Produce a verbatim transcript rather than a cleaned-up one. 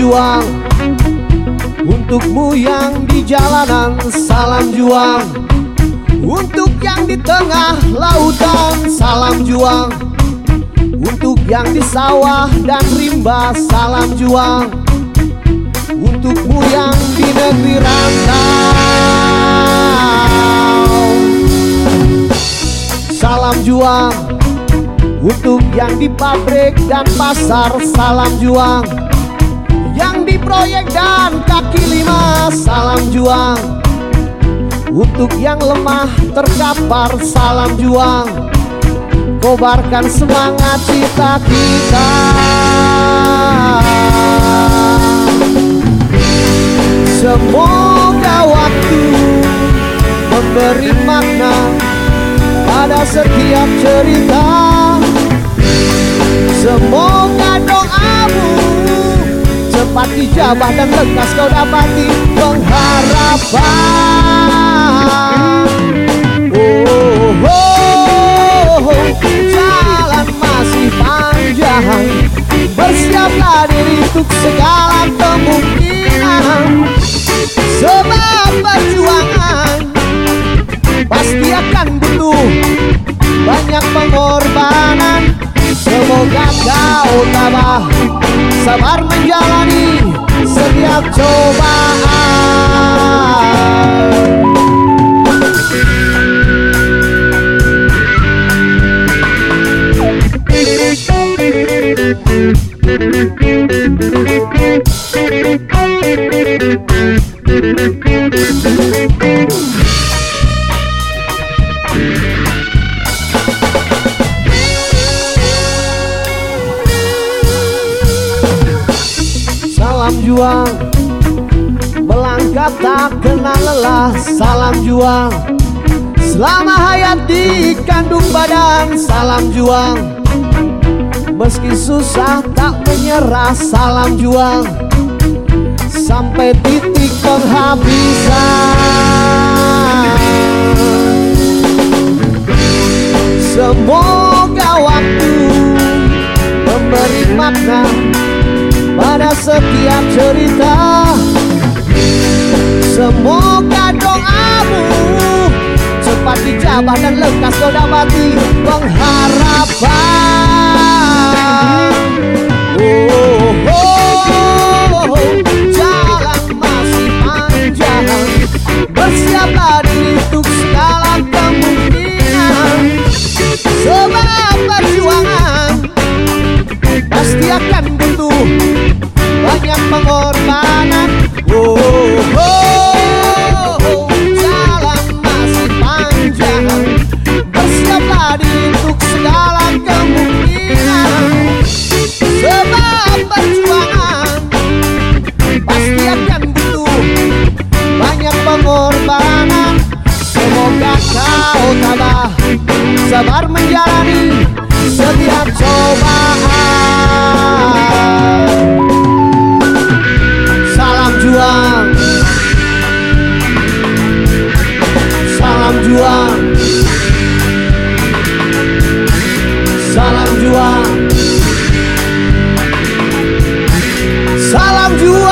juang. Untukmu yang di jalanan, salam juang. Untuk yang di tengah lautan, salam juang. Untuk yang di sawah dan rimba, salam juang. Untukmu yang di negeri rantau, salam juang. Untuk yang di pabrik dan pasar, salam juang. Yang di proyek dan kaki lima, salam juang. Untuk yang lemah terkapar, salam juang. Kobarkan semangat cita kita. Semoga waktu memberi makna pada setiap cerita. Semoga doamu cepat dijabah dan lekas kau dapati pengharapan. Oh, oh, oh, jalan masih panjang, bersiaplah diri untuk segala kemungkinan. Sebab perjuangan pasti akan butuh banyak pengorbanan. Semoga kau tabah, sabar menjalani setiap cobaan. Salam juang, melangkah tak kenal lelah, salam juang. Selama hayat di kandung badan, salam juang. Meski susah tak menyerah, salam juang. Sampai titik penghabisan. Semoga waktu memberi makna pada setiap cerita. Semoga doamu cepat dijabah dan lekas kau dapati pengharapan. Oh, oh, oh, jalan masih panjang, bersiaplah diri untuk segala kemungkinan. Sebab perjuangan pasti akan butuh banyak pengorbanan. Oh, oh, oh, oh, jalan masih panjang, bersiaplah diri untuk segala kemungkinan. Sebab perjuangan pasti akan butuh banyak pengorbanan. Semoga kau tabah, sabar menjalani setiap cobaan. Salam juang, salam juang, salam juang, salam juang.